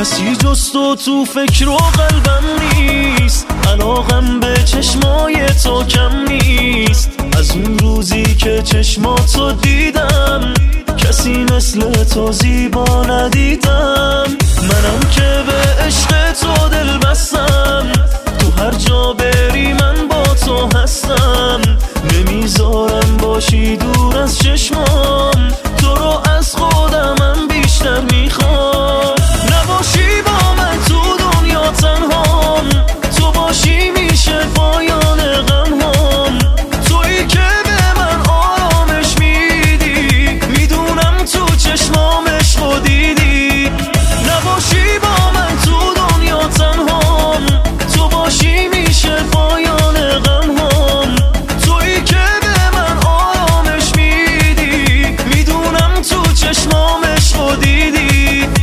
کسی جز تو فکر و قلبم نیست، علاقم به چشمای تو کم نیست. از اون روزی که چشماتو دیدم کسی مثل تو زیبا ندیدم. منم که به عشق تو دل بستم، تو هر جا بری من با تو هستم. نمیذارم باشی دور از چشمام، تو رو از خودمم بیشتر میخوام. نباشی با من تو دنیا تنهام، تو باشی میشه پایان غمهام. تویی که به من آرامش میدی، میدونم تو چشمام عشقو دیدی. نباشی با من تو دنیا تنهام، تو باشی میشه پایان غمهام. تویی که به من آرامش میدی، میدونم تو چشمام عشقو دیدی.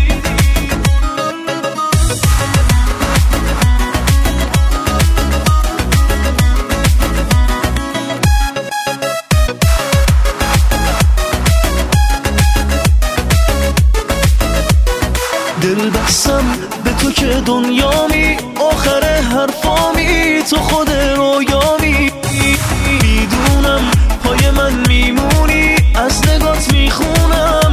دل بستم به تو که دنیامی، آخر حرفامی تو خود رویامی. میدونم پای من میمونی، از نگات میخونم